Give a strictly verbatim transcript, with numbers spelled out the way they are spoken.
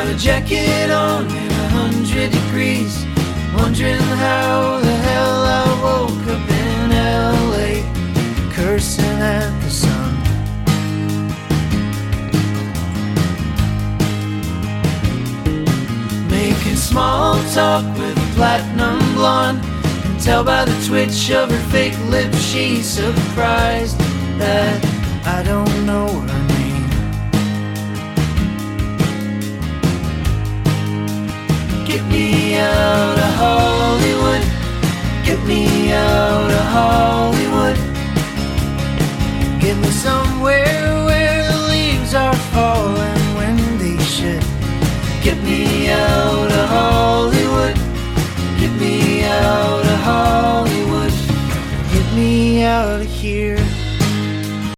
Got a jacket on in a hundred degrees, wondering how the hell I woke up in L A, cursing at the sun. Making small talk with a platinum blonde, and tell by the twitch of her fake lips she's surprised that I don't know her name. Get me out of Hollywood, get me out of Hollywood. Get me somewhere where the leaves are falling when they should. Get me out of Hollywood, get me out of Hollywood, get me out of here.